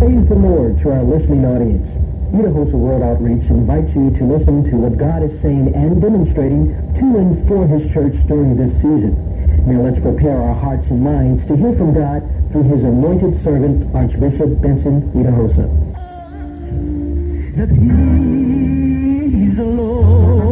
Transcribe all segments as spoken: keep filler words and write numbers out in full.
Praise the Lord to our listening audience. Idahosa World Outreach invites you to listen to what God is saying and demonstrating to and for His church during this season. Now let's prepare our hearts and minds to hear from God through His anointed servant, Archbishop Benson Idahosa. That He's the Lord.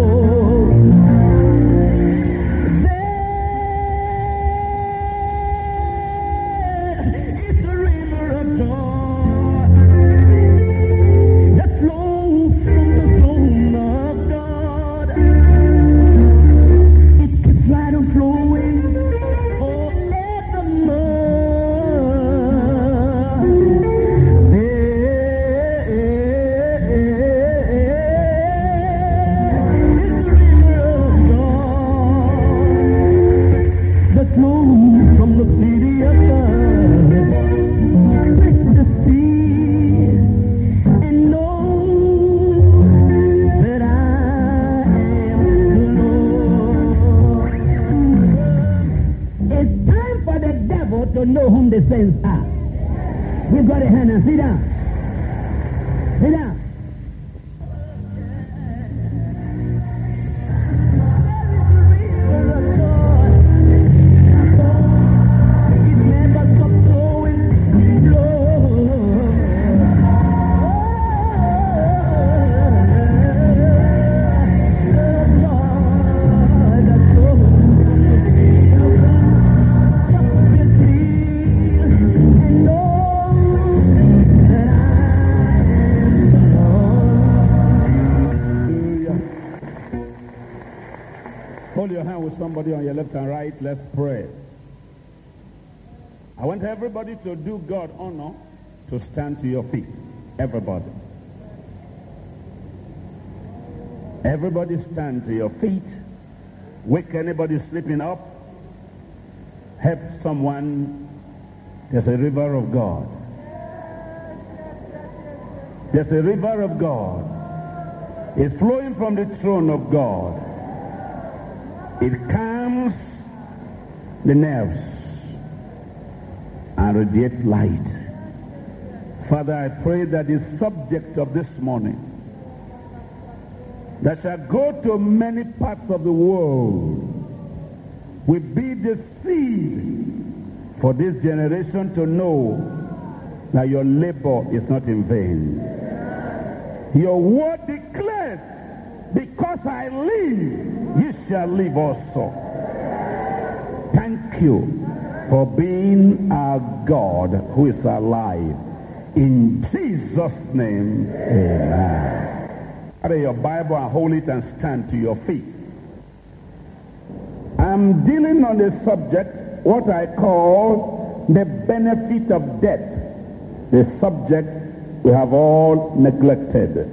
To know whom the saints are. We've got a hand and sit down. Sit down. Somebody on your left and right, let's pray. I want everybody to do God honor to stand to your feet. Everybody. Everybody stand to your feet. Wake anybody sleeping up. Help someone. There's a river of God. There's a river of God. It's flowing from the throne of God. It calms the nerves and radiates light. Father, I pray that the subject of this morning that shall go to many parts of the world will be the seed for this generation to know that your labor is not in vain. Your word declares, because I live, you shall live also. Thank you for being our God who is alive. In Jesus' name, amen. Carry your Bible and hold it and stand to your feet. I'm dealing on the subject, what I call the benefit of death. The subject we have all neglected.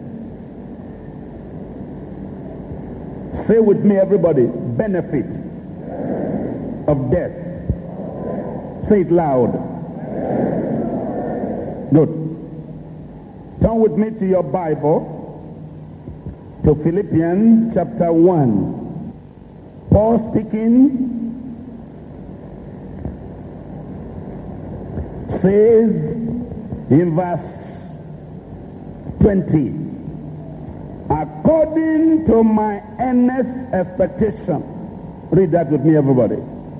Say with me, everybody, benefit of death. Say it loud. Good. Turn with me to your Bible, to Philippians chapter one. Paul speaking says in verse twenty, according to my earnest expectation. Read that with me, everybody.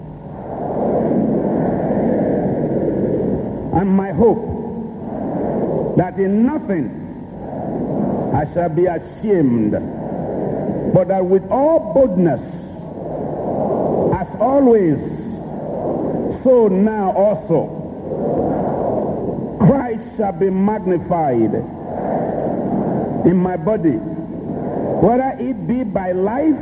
And my hope that in nothing I shall be ashamed, but that with all boldness, as always, so now also, Christ shall be magnified in my body, whether it be by life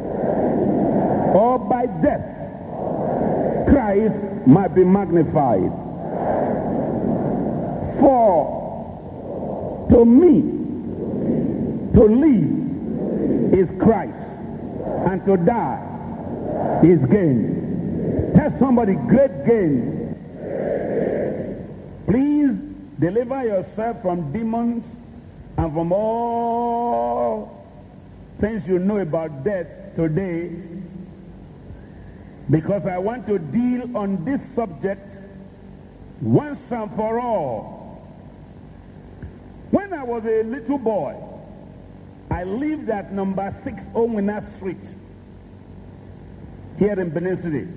or by death. Christ might be magnified. For to me, to live is Christ, and to die is gain. Tell somebody, great gain. Please deliver yourself from demons and from all things you know about death today, because I want to deal on this subject once and for all. I was a little boy, I lived at number six Owina Street here in Benin City.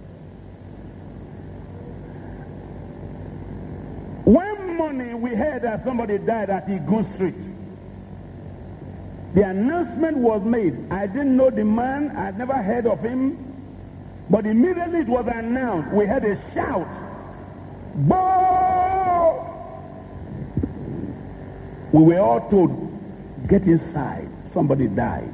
One morning we heard that somebody died at Igun Street. The announcement was made. I didn't know the man. I'd never heard of him. But immediately it was announced. We heard a shout. Bo! We were all told, get inside. Somebody died.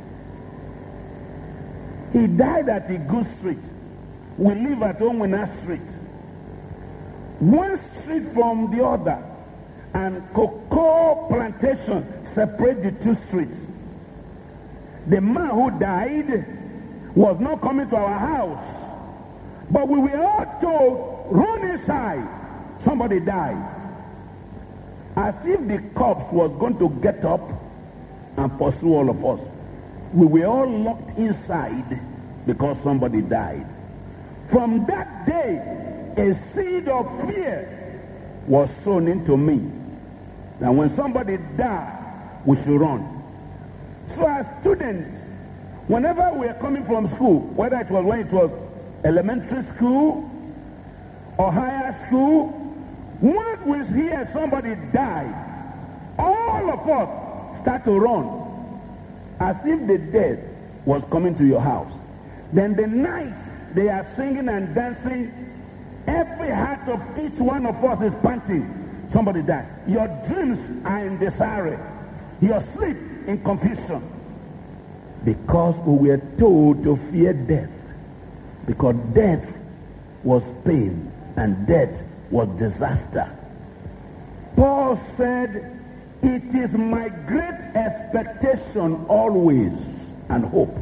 He died at Igun Street. We live at Owina Street. One street from the other. And cocoa plantation separate the two streets. The man who died was not coming to our house. But we were all told, run inside. Somebody died. As if the corpse was going to get up and pursue all of us. We were all locked inside because somebody died. From that day, a seed of fear was sown into me. That when somebody died, we should run. So as students, whenever we are coming from school, whether it was when it was elementary school or higher school, once we hear somebody died, all of us start to run as if the dead was coming to your house. Then the night they are singing and dancing, every heart of each one of us is panting. Somebody died. Your dreams are in disarray. Your sleep in confusion. Because we were told to fear death. Because death was pain and death was disaster. Paul said, it is my great expectation always and hope.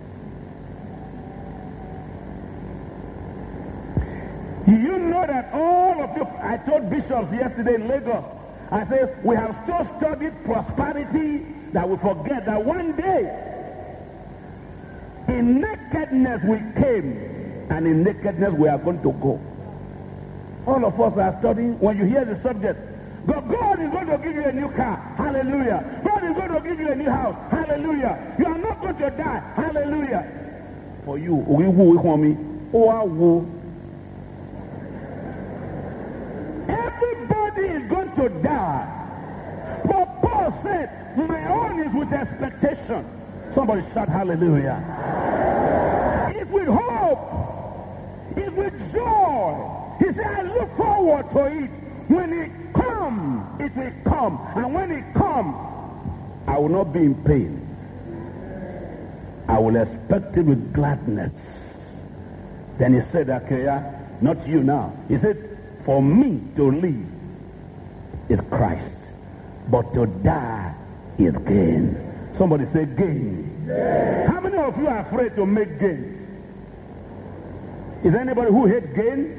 You know that all of you, I told bishops yesterday in Lagos, I said, we have so studied prosperity that we forget that one day, in nakedness we came, and in nakedness we are going to go. All of us are studying. When you hear the subject, God, God is going to give you a new car. Hallelujah. God is going to give you a new house. Hallelujah. You are not going to die. Hallelujah. For you, we will for me. Oh, everybody is going to die. But Paul said, my own is with expectation. Somebody shout hallelujah. It's with hope. It's with joy. He said, I look forward to it. When it comes, it will come. And when it comes, I will not be in pain. I will expect it with gladness. Then he said, okay, not you now. He said, for me to live is Christ, but to die is gain. Somebody say gain. Gain. How many of you are afraid to make gain? Is there anybody who hates gain?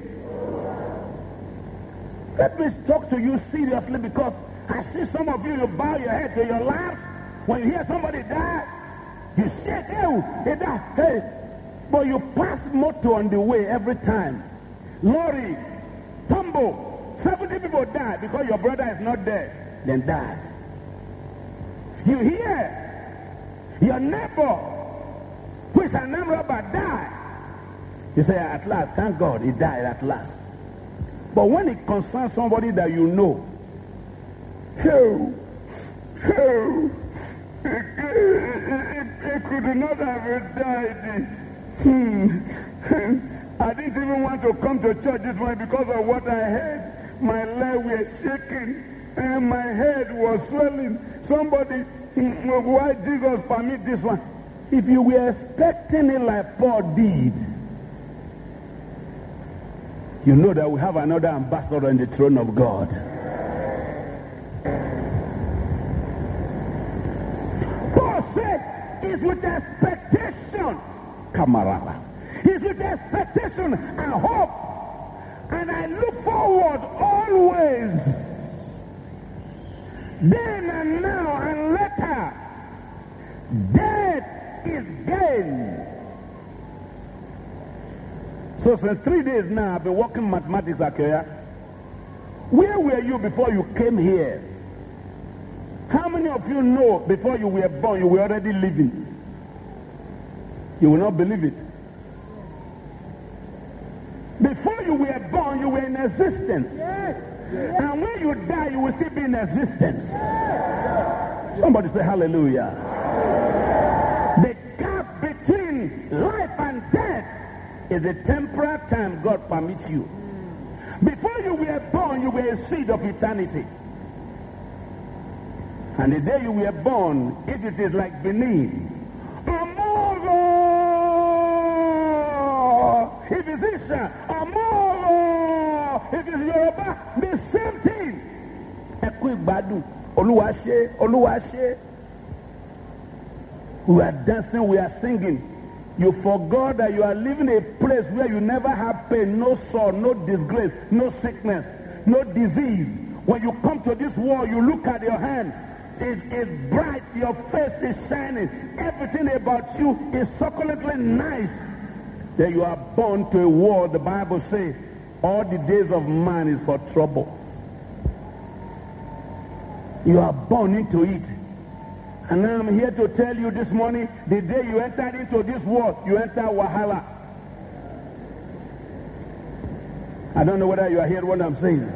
Let me talk to you seriously, because I see some of you, you bow your head to your laps. When you hear somebody die, you shake, hey, hey, die, hey. But you pass motor on the way every time. Lorry, tumble, seventy people die because your brother is not there. Then die. You hear your neighbor, who is an armed robber, die. You say, at last, thank God, he died at last. But when it concerns somebody that you know, oh, oh, it, it, it could not have died. Hmm. I didn't even want to come to church this morning because of what I heard. My leg was shaking and my head was swelling. Somebody, why Jesus permit this one? If you were expecting it like Paul did, you know that we have another ambassador in the throne of God. Paul said, it's with expectation, camarada. It's with expectation and hope. And I look forward always, then and now and later. Death is gain. So since three days now, I've been working mathematics at Kenya. Where were you before you came here? How many of you know before you were born, you were already living? You will not believe it. Before you were born, you were in existence. Yes. Yes. And when you die, you will still be in existence. Yes. Somebody say hallelujah. The gap between life and death is a temporal time God permits you. Before you were born, you were a seed of eternity. And the day you were born, if it is like Benin, Amoro, if it's Isha, Amoro, if it's Yoruba, the same thing. Ekwibadu, Oluwase, Oluwase. We are dancing, we are singing. You forgot that you are living a place where you never have pain, no sorrow, no disgrace, no sickness, no disease. When you come to this world, you look at your hand. It is bright, your face is shining, everything about you is succulently nice. Then you are born to a world, the Bible says, all the days of man is for trouble. You are born into it. And now I'm here to tell you this morning, the day you entered into this world, you enter Wahala. I don't know whether you are hearing what I'm saying.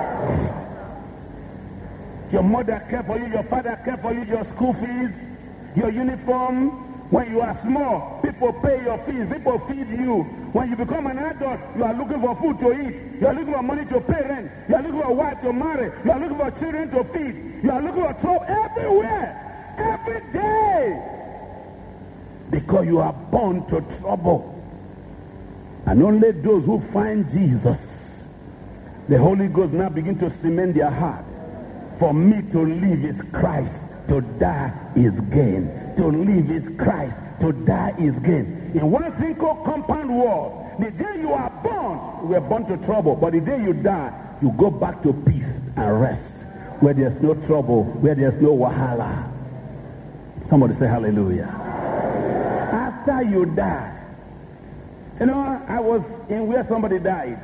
Your mother cared for you, your father cared for you, your school fees, your uniform. When you are small, people pay your fees, people feed you. When you become an adult, you are looking for food to eat. You are looking for money to pay rent. You are looking for a wife to marry. You are looking for children to feed. You are looking for trouble everywhere, every day. Because you are born to trouble. And only those who find Jesus, the Holy Ghost now begin to cement their heart. For me to live is Christ, to die is gain. To live is Christ, to die is gain. In one single compound word, the day you are born, you were born to trouble. But the day you die, you go back to peace and rest. Where there's no trouble, where there's no wahala. Somebody say hallelujah. After you die, you know, I was in where somebody died.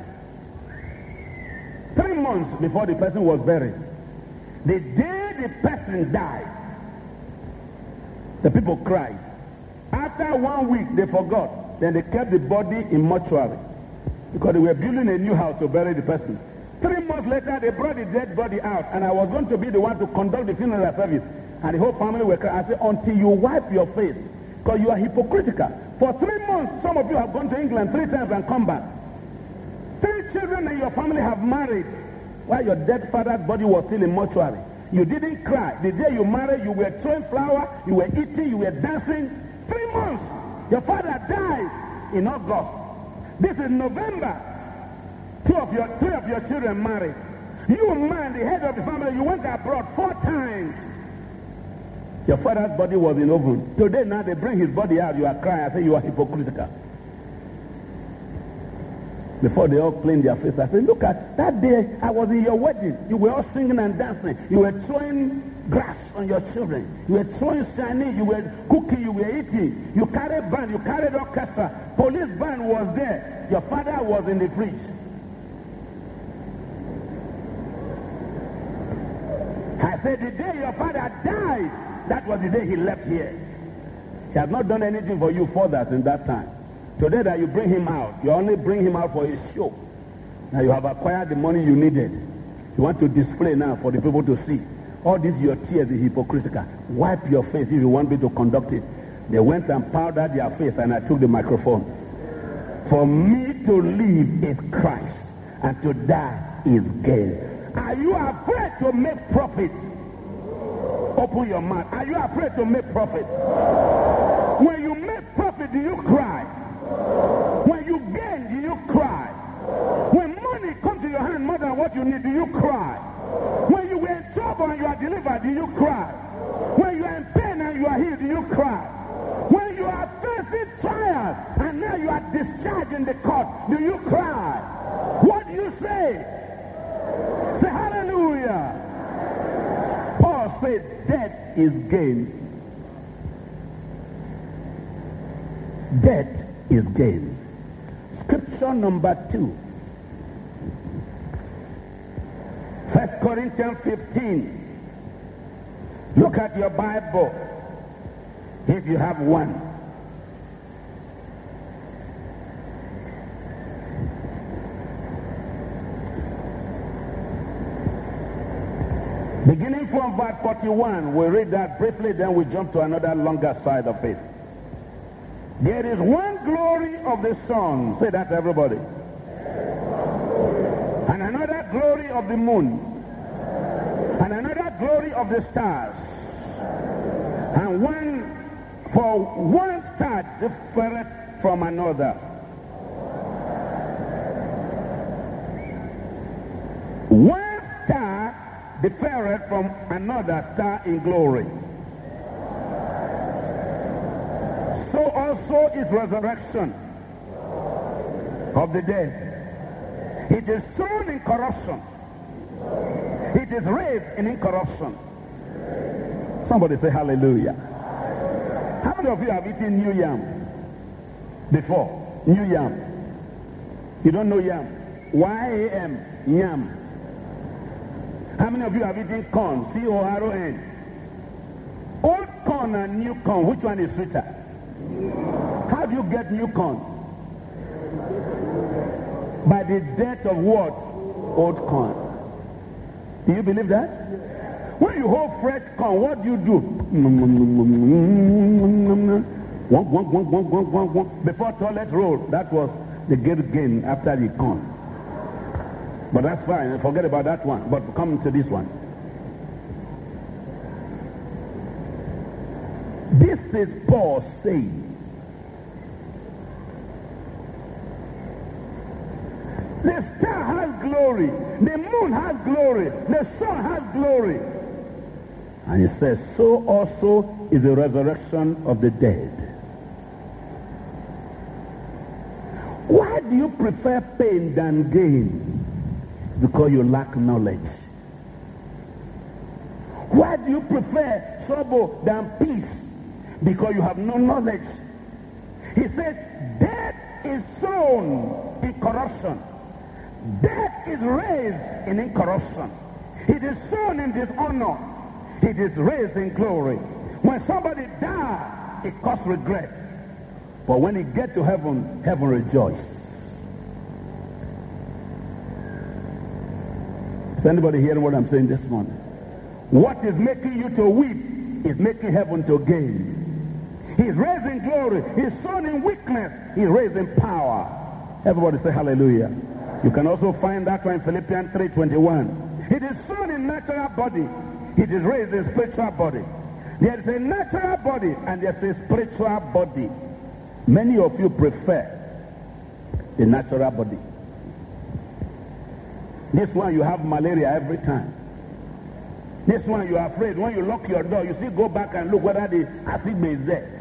Three months before the person was buried. The day the person died, the people cried. After one week, they forgot. Then they kept the body in mortuary because they were building a new house to bury the person. Three months later, they brought the dead body out, and I was going to be the one to conduct the funeral service. And the whole family were crying. I said, until you wipe your face, because you are hypocritical. For three months, some of you have gone to England three times and come back. Three children in your family have married while your dead father's body was still in mortuary. You didn't cry. The day you married, you were throwing flour, you were eating, you were dancing. Three months. Your father died in August. This is November. Two of your, three of your children married. You, man, the head of the family, you went abroad four times. Your father's body was in oven. Today, now they bring his body out. You are crying. I say you are hypocritical. Before they all cleaned their face, I said, look at that day I was in your wedding. You were all singing and dancing. You were throwing grass on your children. You were throwing Chinese. You were cooking. You were eating. You carried band. You carried orchestra. Police band was there. Your father was in the fridge. I said, the day your father died, that was the day he left here. He has not done anything for you further since that time. Today that you bring him out, you only bring him out for his show. Now you have acquired the money you needed. You want to display now for the people to see. All these your tears is hypocritical. Wipe your face if you want me to conduct it. They went and powdered their face and I took the microphone. For me to live is Christ and to die is gain. Are you afraid to make profit? Open your mouth. Are you afraid to make profit? When you make profit, do you cry? When you gain, do you cry? When money comes to your hand more than what you need, do you cry? When you were in trouble and you are delivered, do you cry? When you are in pain and you are healed, do you cry? When you are facing trials and now you are discharged in the court, do you cry? What do you say? Say hallelujah. Paul said death is gain. Death is gain. Scripture number two. First Corinthians fifteen. Look at your Bible, if you have one. Beginning from verse forty-one, we read that briefly, then we jump to another longer side of it. There is one glory of the sun. Say that, everybody. And another glory of the moon. And another glory of the stars. And one, for one star differeth from another. One star differeth from another star in glory. So also is resurrection of the dead. It is sown in corruption. It is raised in incorruption. Somebody say hallelujah. How many of you have eaten new yam before? New yam. You don't know yam. Y A M, yam. How many of you have eaten corn? C O R O N. Old corn and new corn, which one is sweeter? How do you get new corn? By the death of what? Old corn. Do you believe that? When you hold fresh corn, what do you do? Before toilet roll, that was the good gain after the corn. But that's fine, forget about that one. But come to this one. This is Paul saying, the star has glory, the moon has glory, the sun has glory. And he says, so also is the resurrection of the dead. Why do you prefer pain than gain? Because you lack knowledge. Why do you prefer trouble than peace? Because you have no knowledge. He said, death is sown in corruption. Death is raised in incorruption. It is sown in dishonor. It is raised in glory. When somebody dies, it causes regret. But when he gets to heaven, heaven rejoices. Is anybody hearing what I'm saying this morning? What is making you to weep is making heaven to gain. He's raising glory. He's sown in weakness. He's raising power. Everybody say hallelujah. You can also find that one in Philippians three twenty-one. It is sown in natural body. It is raised in spiritual body. There is a natural body and there's a spiritual body. Many of you prefer the natural body. This one you have malaria every time. This one you are afraid. When you lock your door, you see, go back and look whether the acid is there.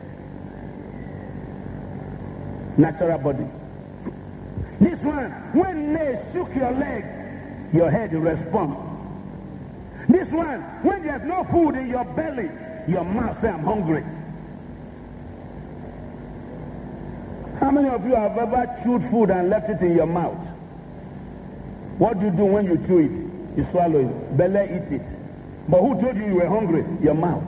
Natural body. This one, when they shook your leg, your head will respond. This one, when there's no food in your belly, your mouth says, I'm hungry. How many of you have ever chewed food and left it in your mouth? What do you do when you chew it? You swallow it. Belly eat it. But who told you you were hungry? Your mouth.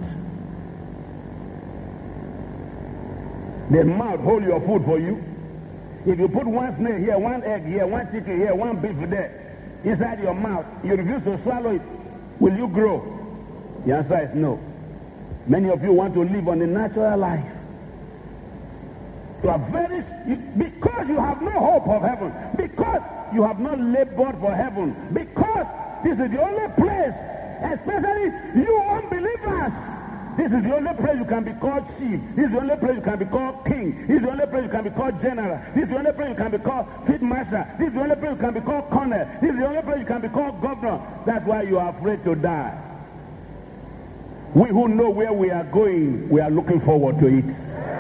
The mouth hold your food for you. If you put one snail here, one egg here, one chicken here, one beef there, inside your mouth, you refuse to swallow it, will you grow? The answer is no. Many of you want to live on the natural life. You are very, you, because you have no hope of heaven, because you have not labored for heaven, because this is the only place, especially you unbelievers, this is the only place you can be called chief. This is the only place you can be called king. This is the only place you can be called general. This is the only place you can be called field marshal. This is the only place you can be called colonel. This is the only place you can be called governor. That's why you are afraid to die. We who know where we are going, we are looking forward to it.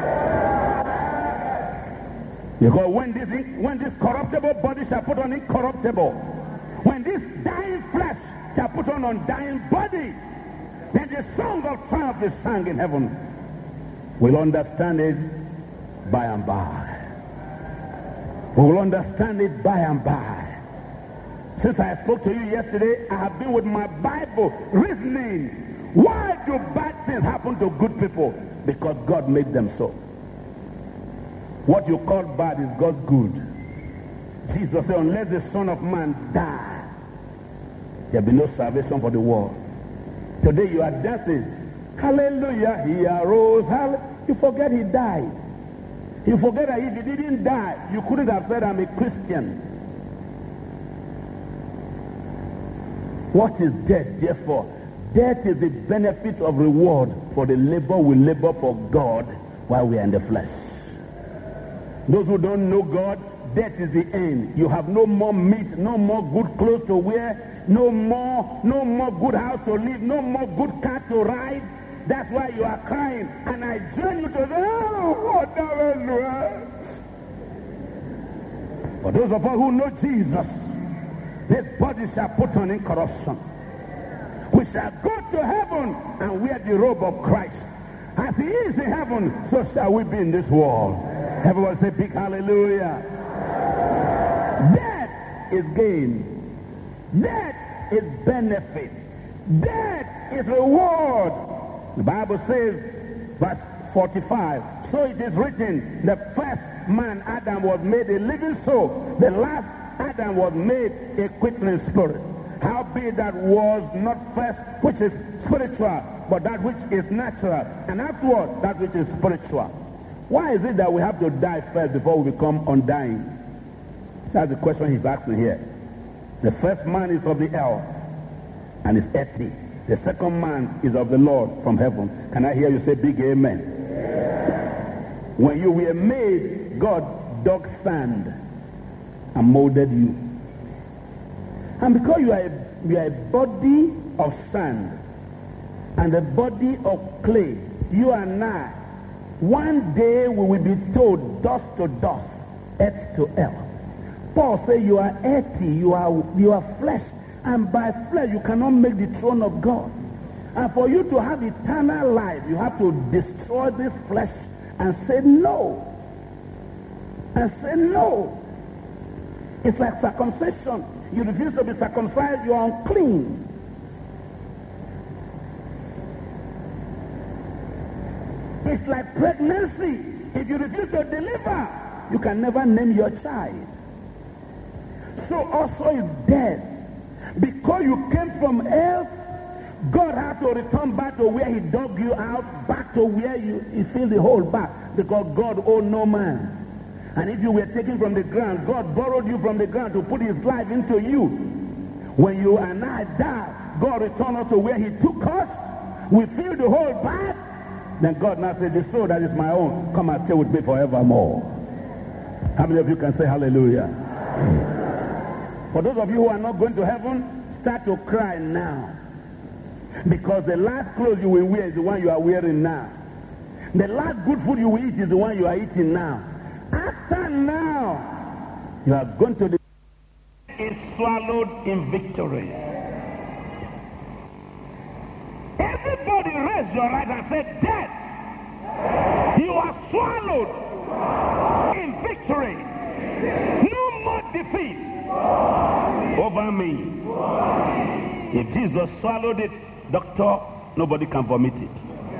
Because when this, when this corruptible body shall put on incorruptible, when this dying flesh shall put on undying body, then the song of triumph is sung in heaven. We'll understand it by and by. We will understand it by and by. Since I spoke to you yesterday, I have been with my Bible reasoning Why do bad things happen to good people? Because God made them so. What you call bad is God's good. Jesus said, unless the Son of Man die, there will be no salvation for the world. Today you are dancing. Hallelujah, he arose. Hallelujah. You forget he died. You forget that if he didn't die, you couldn't have said, I'm a Christian. What is death, therefore? Death is the benefit of reward for the labor we labor for God while we are in the flesh. Those who don't know God, death is the end. You have no more meat, no more good clothes to wear, no more, no more good house to live, no more good car to ride. That's why you are crying. And I join you to say, oh, what the For those of us who know Jesus, this body shall put on incorruption. We shall go to heaven and wear the robe of Christ. As he is in heaven, so shall we be in this world. Everyone say big hallelujah. Death is gain. Death is benefit. Death is reward. The Bible says, verse forty-five, so it is written, the first man, Adam, was made a living soul. The last Adam was made a quickening spirit. Howbeit that was not first which is spiritual, but that which is natural, and afterward that which is spiritual. Why is it that we have to die first before we become undying? That's the question he's asking here. The first man is of the earth and is earthly. The second man is of the Lord from heaven. Can I hear you say big amen? Yeah. When you were made, God dug sand and molded you. And because you are, a, you are a body of sand and a body of clay, you and I, one day we will be told dust to dust, earth to earth. Paul says you are earthy, you are, you are flesh, and by flesh you cannot make the throne of God. And for you to have eternal life, you have to destroy this flesh and say no. And say no. It's like circumcision. You refuse to be circumcised, you are unclean. It's like pregnancy. If you refuse to deliver, you can never name your child. So also is death. Because you came from earth, God had to return back to where he dug you out, back to where you, you filled the hole back, because God owed no man. And if you were taken from the ground, God borrowed you from the ground to put his life into you. When you and I die, God returned us to where he took us. We fill the hole back. Then God now said, the soul that is my own, come and stay with me forevermore. How many of you can say hallelujah? For those of you who are not going to heaven, start to cry now. Because the last clothes you will wear is the one you are wearing now. The last good food you will eat is the one you are eating now. After now, you are going to the... is swallowed in victory. Everybody raise your right and say, death, you are swallowed in victory. No more defeat over me. If Jesus swallowed it, doctor, nobody can vomit it.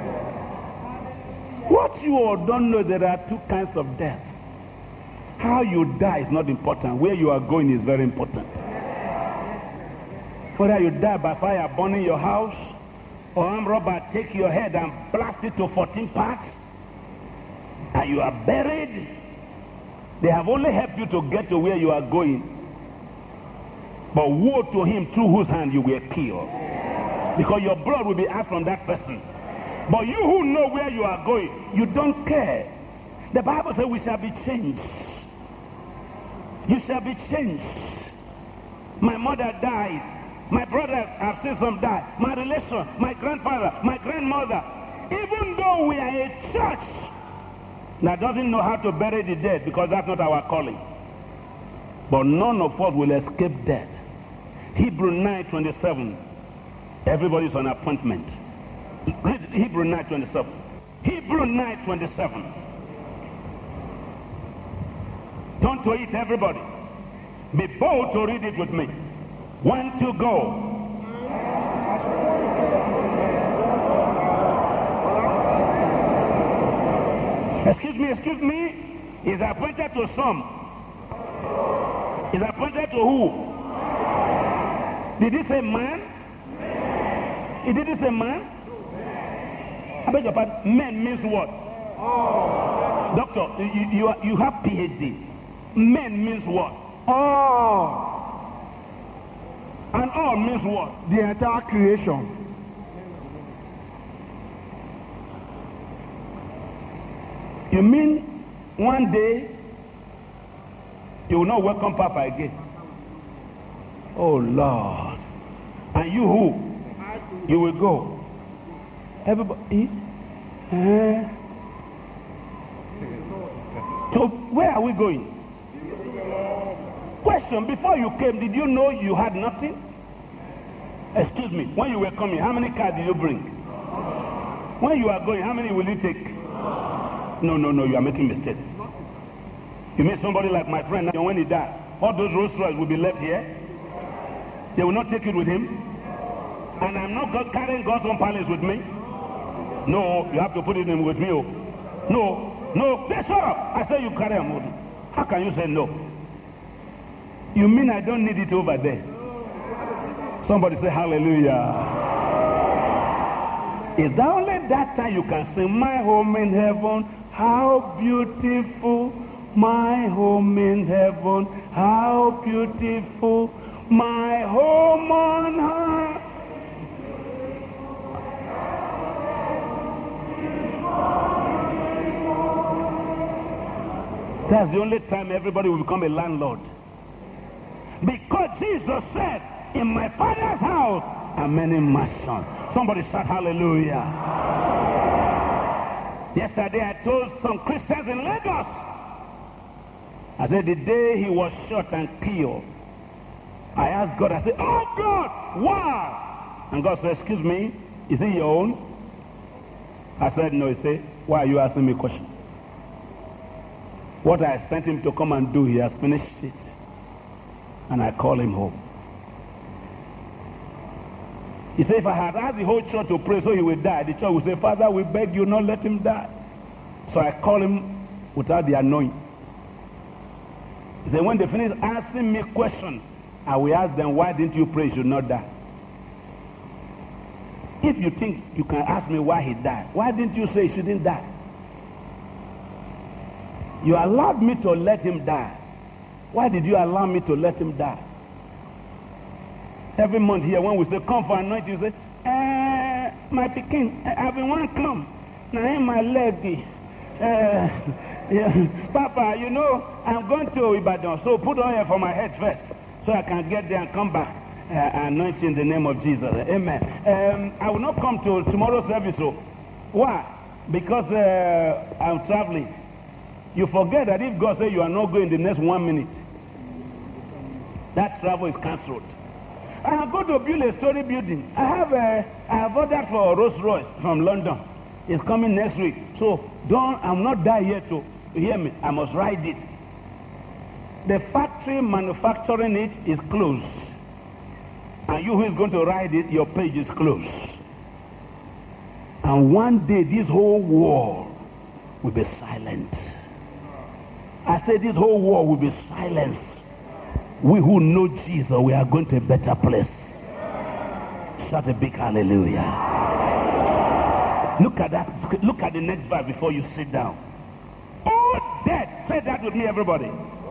What you all don't know, there are two kinds of death. How you die is not important. Where you are going is very important. Whether you die by fire burning your house, or armed robber take your head and blast it to fourteen parts, and you are buried, they have only helped you to get to where you are going. But woe to him through whose hand you were killed. Because your blood will be asked from that person. But you who know where you are going, you don't care. The Bible says we shall be changed. You shall be changed. My mother died. My brothers have seen some die. My relation, my grandfather, my grandmother. Even though we are a church that doesn't know how to bury the dead, because that's not our calling. But none of us will escape death. Hebrew nine twenty-seven. Everybody's on appointment. Read Hebrew nine twenty-seven. Hebrew nine twenty-seven. Turn to it, everybody. Be bold to read it with me. One, two, go. Excuse me, excuse me. Is appointed to some. Is appointed to who? Did he say man? He didn't say man? I beg your pardon. Men means what? Oh. Doctor, you, you, you have PhD. Men means what? All. And all means what? The entire creation. You mean one day you will not welcome Papa again? Oh Lord. And you who? You will go. Everybody. Uh, so where are we going? Question, before you came, did you know you had nothing? Excuse me, when you were coming, how many cars did you bring? When you are going, how many will you take? No, no, no, you are making mistake. You mean somebody like my friend, when he died, all those Rolls Royce will be left here? They will not take it with him? And I'm not God carrying God's own palace with me? No, you have to put it in with me. Oh. No, no, yes, sir. I say you carry a motor. How can you say no? You mean I don't need it over there? Somebody say hallelujah. Is that only that time you can sing my home in heaven? How beautiful my home in heaven. How beautiful my home on high. That's the only time everybody will become a landlord. Because Jesus said, in my Father's house are many mansions. Somebody shout hallelujah. Yesterday I told some Christians in Lagos, I said the day he was shot and killed, I asked God, I said, oh God, why? And God said, excuse me, is it your own? I said, no. He said, why are you asking me a question? What I sent him to come and do, he has finished it. And I call him home. He said, if I had asked the whole church to pray so he would die, the church would say, Father, we beg you, not let him die. So I call him without the anointing. He said, when they finish asking me questions, I will ask them, why didn't you pray he should not die? If you think you can ask me why he died, why didn't you say he shouldn't die? You allowed me to let him die. Why did you allow me to let him die? Every month here, when we say, come for anointing, you say, eh, my Pekin, I've been one come. Now in my leg, uh, yeah. Papa, you know, I'm going to Ibadan, so put oil for my head first, so I can get there and come back. Uh, anointing in the name of Jesus. Amen. Um, I will not come to tomorrow's service. So. Why? Because uh, I'm traveling. You forget that if God says you are not going the next one minute, that travel is cancelled. I am going to build a story building. I have a, I have ordered for Rolls Royce from London. It's coming next week. So don't, I'm not there yet to hear me. I must ride it. The factory manufacturing it is closed. And you who is going to ride it, your page is closed. And one day this whole world will be silent. I said this whole world will be silent. We who know Jesus, we are going to a better place. Shout a big hallelujah. Look at that. Look at the next verse before you sit down. Oh, death. Say that with me, everybody.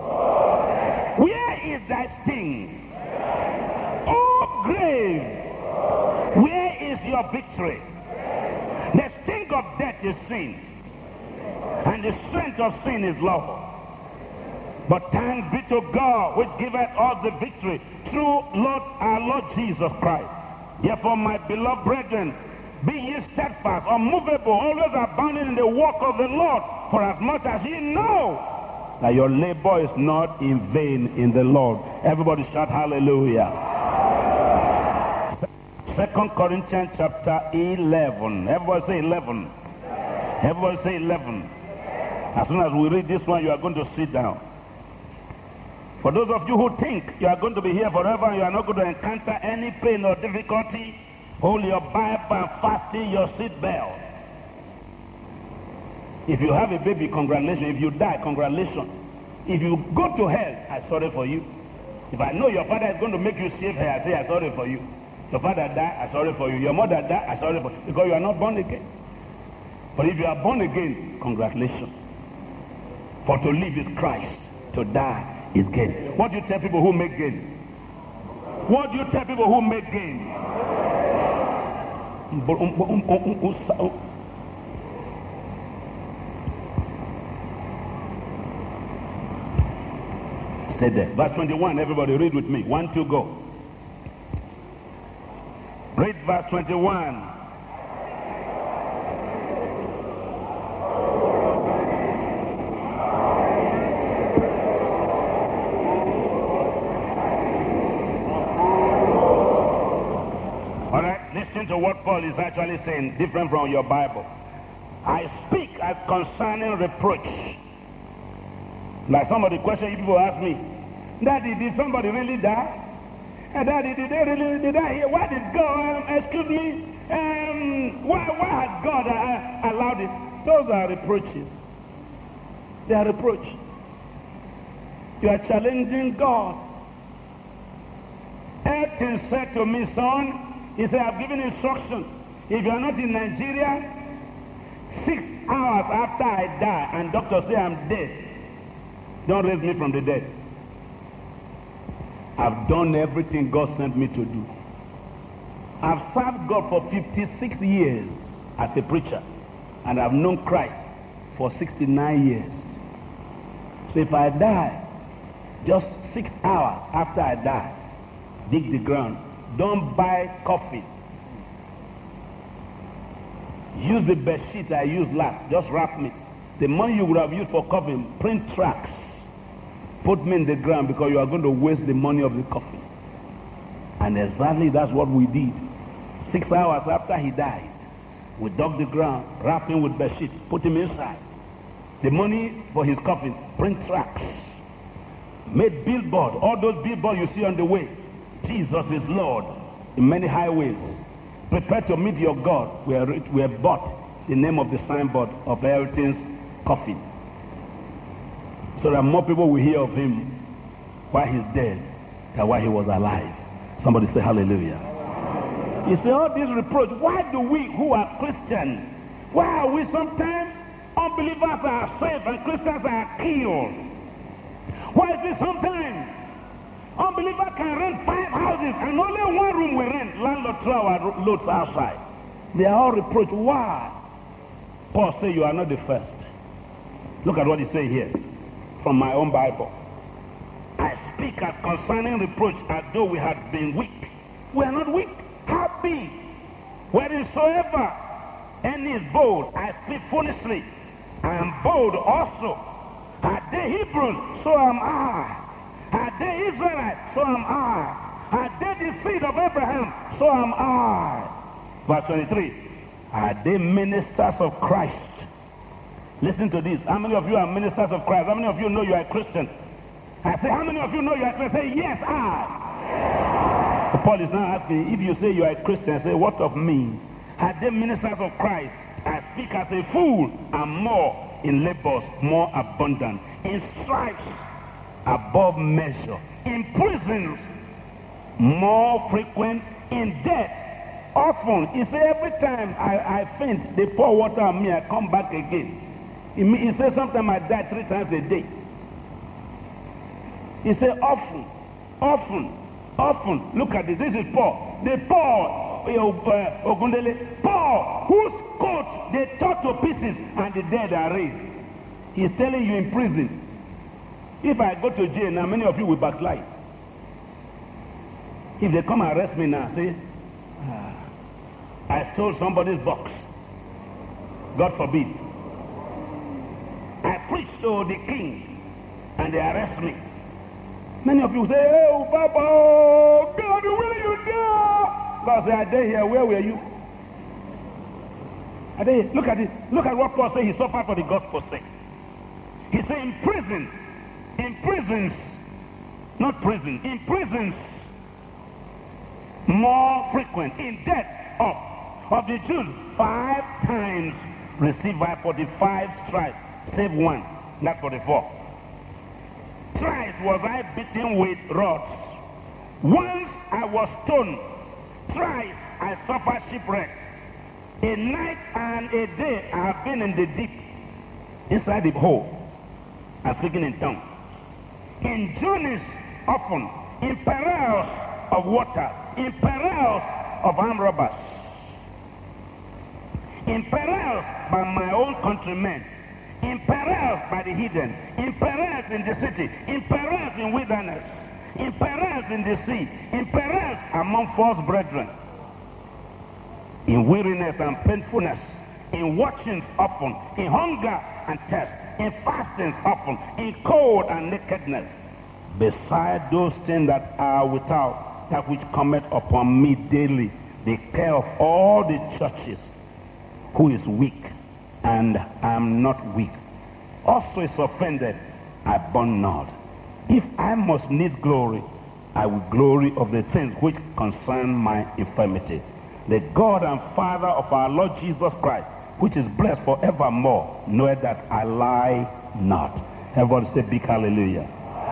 Where is thy sting? Oh, grave. Where is your victory? The sting of death is sin. And the strength of sin is law. But thanks be to God which giveth us the victory through Lord our Lord Jesus Christ. Therefore, my beloved brethren, be ye steadfast, unmovable, always abounding in the work of the Lord, for as much as ye know that your labor is not in vain in the Lord. Everybody shout hallelujah. Second Corinthians chapter eleven. Everybody say eleven. Everybody say eleven. As soon as we read this one, you are going to sit down. For those of you who think you are going to be here forever and you are not going to encounter any pain or difficulty, hold your Bible and fasten your seatbelt. If you have a baby, congratulations. If you die, congratulations. If you go to hell, I'm sorry for you. If I know your father is going to make you shave hair, I say I'm sorry for you. Your father died, I'm sorry for you. Your mother died, I'm sorry for you. Because you are not born again. But if you are born again, congratulations. For to live is Christ, to die is gain. What do you tell people who make gain? What do you tell people who make gain? Stay there. Verse twenty-one, everybody read with me. One, two, go. Read verse twenty-one. All right, listen to what Paul is actually saying, different from your Bible. I speak as concerning reproach. Like some of the questions people ask me, Daddy, did somebody really die? And Daddy, did they really, did I hear? Why did God, um, excuse me, um, why, why has God uh, allowed it? Those are reproaches. They are reproaches. You are challenging God. Elton said to me, son, he said, I've given instructions. If you are not in Nigeria, six hours after I die, and doctors say I'm dead, don't raise me from the dead. I've done everything God sent me to do. I've served God for fifty-six years as a preacher, and I've known Christ for sixty-nine years. So if I die, just six hours after I die, dig the ground. Don't buy coffee. Use the bed sheet I used last. Just wrap me. The money you would have used for coffee, print tracts. Put me in the ground because you are going to waste the money of the coffee. And exactly that's what we did. Six hours after he died, we dug the ground, wrapped him with bed sheet, put him inside. The money for his coffin, print tracts. Made billboard, all those billboards you see on the way. Jesus is Lord in many highways. Prepare to meet your God. We are, we have bought the name of the signboard of Elton's coffin. So that more people will hear of him while he's dead than while he was alive. Somebody say hallelujah. You see all these reproach. Why do we who are Christians, why are we sometimes unbelievers are saved and Christians are killed? Why is it sometimes unbelievers can rent five houses and only one room we rent, landlord throw our loads outside? They are all reproached. Why? Paul says you are not the first. Look at what he says here from my own Bible. I speak as concerning reproach as though we had been weak. We are not weak. Happy. Wheresoever any is bold, I speak foolishly. I am bold also. Are they Hebrews? So am I. Are they Israelites? So am I. Are they the seed of Abraham? So am I. Verse twenty-three. Are they ministers of Christ? Listen to this. How many of you are ministers of Christ? How many of you know you are a Christian? I say, how many of you know you are a Christian? Say, yes, I. So Paul is now asking, if you say you are a Christian, I say, what of me? Are they ministers of Christ? I speak as a fool, and more in labors, more abundant, in stripes, above measure, in prisons, more frequent, in death, often. He said, every time I, I faint, they pour water on me, I come back again. He, he said, sometimes I die three times a day. He said, often, often, often. Look at this. This is Paul. The Paul, uh, Ogundele, Paul, whose coat they tore to pieces and the dead are raised. He's telling you in prison. If I go to jail now, many of you will backslide. If they come and arrest me now, say, ah, I stole somebody's box. God forbid. I preached to the king and they arrest me. Many of you say, oh, Papa, God, where are you there? God say, I day here, where were you? I day here. Look at it. Look at what Paul said he suffered for the gospel's sake. He said in prison, in prisons, not prison, in prisons, more frequent, in death of, of the Jews, five times received by forty-five stripes, save one. That's forty-four. Thrice was I beaten with rods. Once I was stoned. Thrice I suffered shipwreck. A night and a day I have been in the deep, inside the hole, and speaking in tongues. In journeys often, in perils of water, in perils of armed robbers, in perils by my own countrymen, in perils by the heathen, in perils in the city, in perils in wilderness, in perils in the sea, in perils among false brethren, in weariness and painfulness, in watchings often, in hunger and thirst, in fastings often, in cold and nakedness, beside those things that are without, that which cometh upon me daily, the care of all the churches, who is weak, and I am not weak. Also is offended, I burn not. If I must need glory, I will glory of the things which concern my infirmity. The God and Father of our Lord Jesus Christ, which is blessed forevermore, knoweth that I lie not. Everybody say big hallelujah.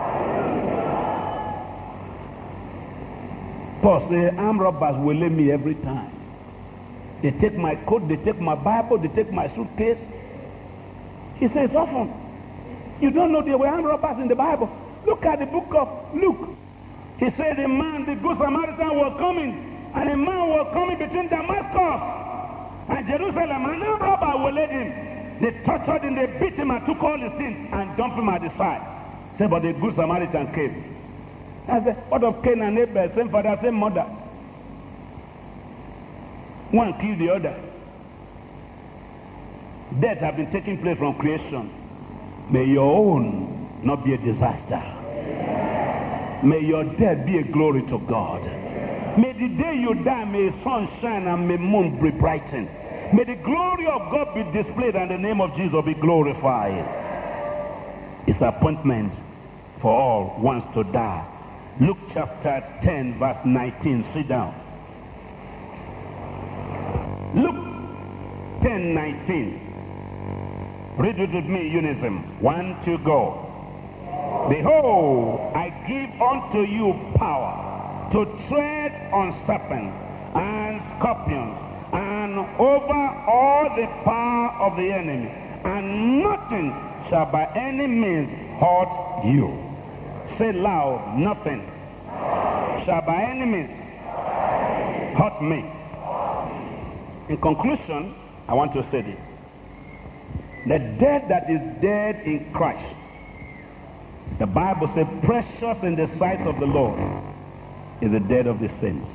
Paul said, armed robbers will lay me every time. They take my coat, they take my Bible, they take my suitcase. He says often, you don't know there were armed robbers in the Bible. Look at the book of Luke. He said a man, the good Samaritan, was coming, and a man was coming between Damascus and Jerusalem, and armed robbers were led him. They tortured him, they beat him, and took all his things and dumped him at the side. Say, but the good Samaritan came. I said, what of Cain and Abel, same father, same mother? One killed the other. Death has been taking place from creation. May your own not be a disaster. May your death be a glory to God. May the day you die, may sun shine and may moon be brightened. May the glory of God be displayed and the name of Jesus be glorified. It's appointment for all wants to die. Luke chapter ten verse nineteen. Sit down. Luke ten nineteen. Read it with me, unison. One, two, go. Behold, I give unto you power to tread on serpents and scorpions and over all the power of the enemy, and nothing shall by any means hurt you. Say loud, nothing shall by any means hurt me. In conclusion, I want to say this. The dead that is dead in Christ, the Bible says, precious in the sight of the Lord is the dead of the saints.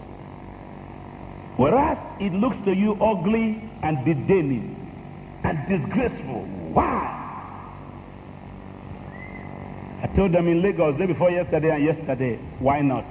Whereas it looks to you ugly and disdaining and disgraceful. Why? I told them in Lagos day before yesterday and yesterday, why not?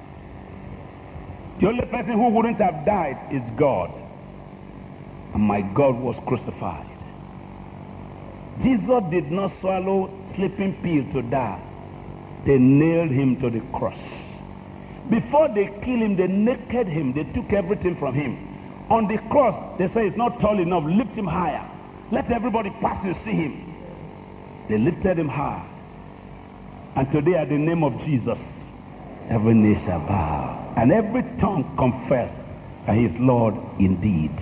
The only person who wouldn't have died is God. And my God was crucified. Jesus did not swallow sleeping pill to die. They nailed him to the cross. Before they killed him, they naked him. They took everything from him. On the cross, they say it's not tall enough. Lift him higher. Let everybody pass and see him. They lifted him high. And today at the name of Jesus, every knee shall bow. And every tongue confess that he is Lord indeed.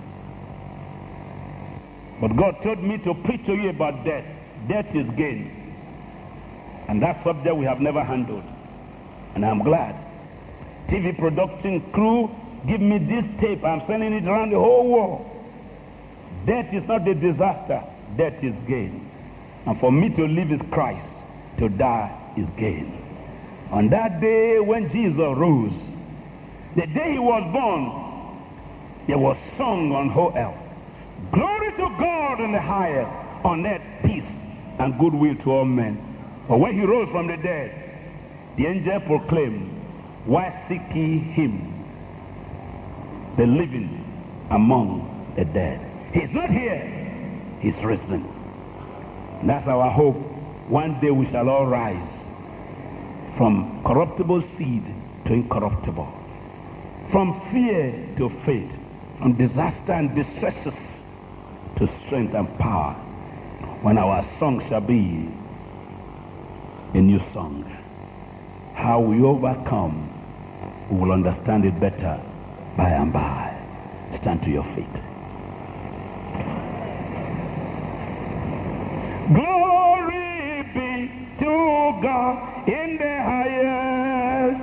But God told me to preach to you about death. Death is gain. And that subject we have never handled. And I'm glad. T V production crew, give me this tape. I'm sending it around the whole world. Death is not a disaster. Death is gain. And for me to live is Christ. To die is gain. On that day when Jesus rose, the day he was born, there was sung on whole earth, glory to God in the highest, on earth peace and goodwill to all men. But when he rose from the dead, the angel proclaimed, why seek ye him, the living among the dead? He's not here, he's risen. And that's our hope. One day we shall all rise from corruptible seed to incorruptible, from fear to faith, from disaster and distresses to strength and power. When our song shall be a new song, how we overcome, we will understand it better by and by. Stand to your feet. Glory be to God in the highest.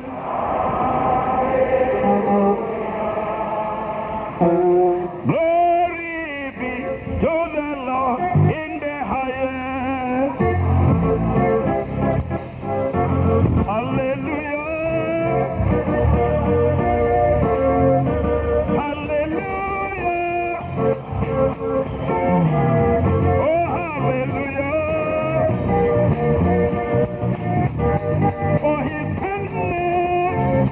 Glory be to the Lord in the highest. Hallelujah. For his kindness,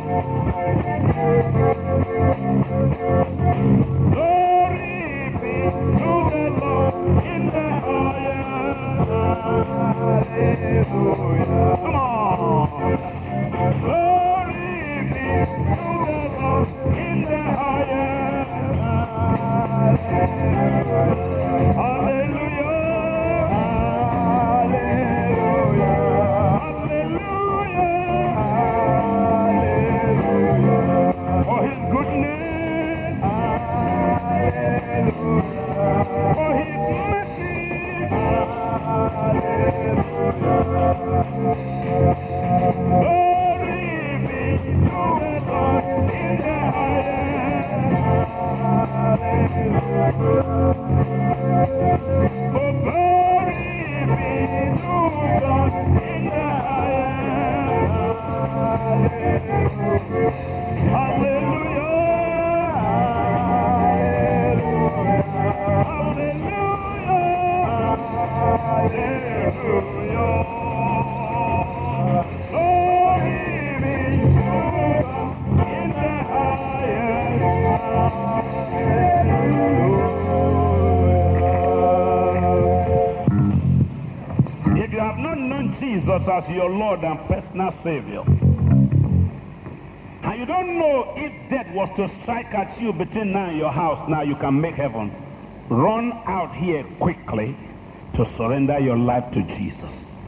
glory be to the Lord in the highest. Hallelujah. Come on. Glory be to the Lord in the highest. Hallelujah. For his goodness, for his mercy, glory be to the Lord in the highest. For glory be to God in the highest. Hallelujah. If you have not known Jesus as your Lord and personal Savior, and you don't know if death was to strike at you between now and your house, now you can make heaven, run out here quickly to surrender your life to Jesus.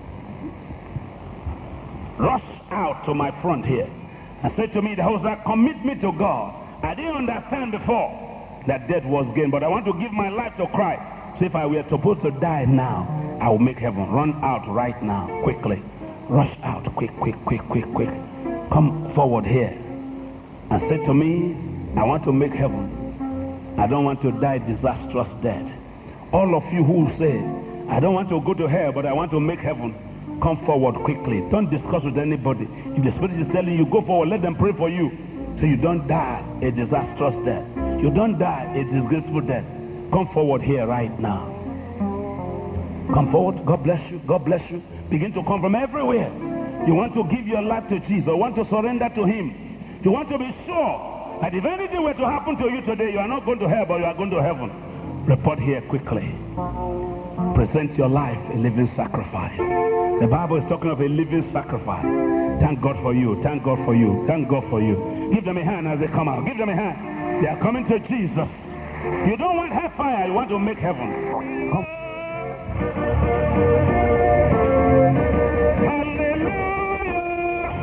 Rush out to my front here and say to me, the host, commit me to God. I didn't understand before that death was gain, but I want to give my life to Christ. So if I were supposed to die now, I will make heaven. Run out right now, quickly. Rush out, quick, quick, quick, quick, quick. Come forward here and say to me, I want to make heaven. I don't want to die disastrous death. All of you who say, I don't want to go to hell, but I want to make heaven, come forward quickly. Don't discuss with anybody. If the Spirit is telling you, go forward, let them pray for you, so you don't die a disastrous death. You don't die a disgraceful death. Come forward here right now. Come forward. God bless you. God bless you. Begin to come from everywhere. You want to give your life to Jesus. You want to surrender to him. You want to be sure that if anything were to happen to you today, you are not going to hell, but you are going to heaven. Report here quickly. Present your life a living sacrifice. The Bible is talking of a living sacrifice. Thank God for you. Thank God for you. Thank God for you. Give them a hand as they come out. Give them a hand. They are coming to Jesus. You don't want hellfire. You want to make heaven. Come.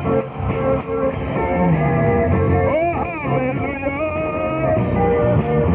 Hallelujah. Oh, hallelujah.